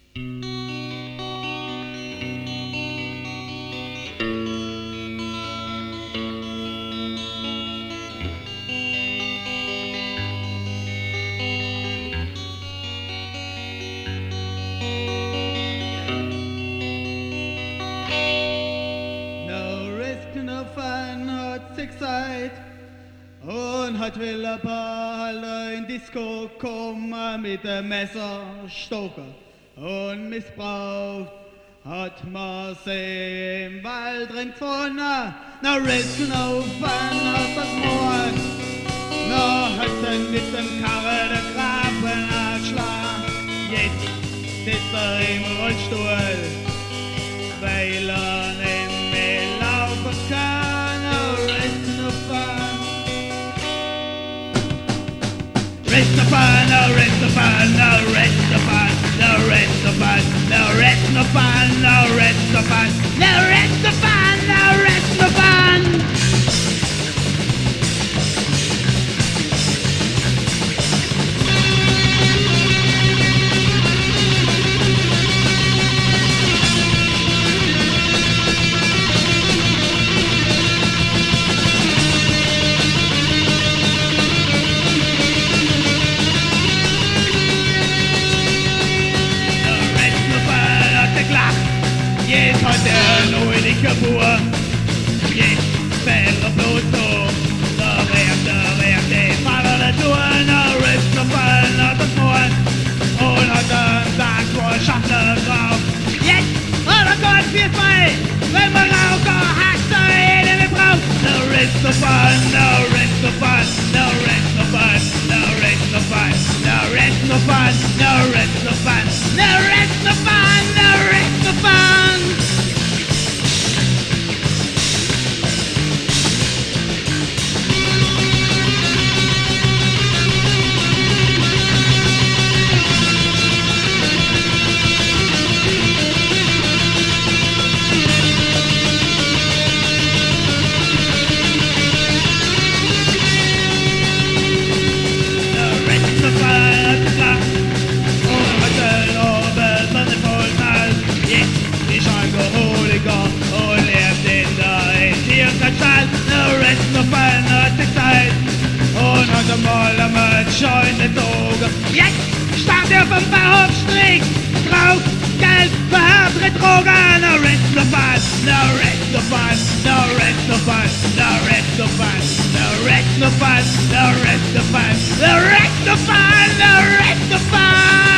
Und hat will ein paar in Disco kommen mit dem Messer stocken und missbraucht hat man sie im Wald drin gefunden. Na Risken auf aus das Moor, na hat sie mit dem Karre der Grafen erschlagen. Jetzt sitzt im Rollstuhl, weil nicht mehr laufen kann. Rest the fun, no rest the fun, no rest the fun, no rest the fun, no rest the fun, no rest the fun, no rest the fun, no rest the fun. Jetzt hat nur die Geburt, jetzt fällt er bloß so. Da wird die Vater der Tour, no rest the fun, no das Moor. Und hat den Tag vor Schachtel drauf. Jetzt hat er Gott viel frei, wenn man auch gehackt jede mit braucht. No rest the fun, no rest the fun, no rest the fun, no rest the fun, no rest the fun, no rest the fun, no rest the fun, no rest the fun. Und lebt in der Tierkanstalt, no rest no fun, hat die Zeit. Und hat einmal mit scheune Drogen. Jetzt stand er vom Bahnhofstrich, drauf Geld für härtere Drogen. No rest no fun, no rest no fun, no rest no fun, no rest no fun, no rest no fun, no rest no fun, no rest no fun, no rest no fun.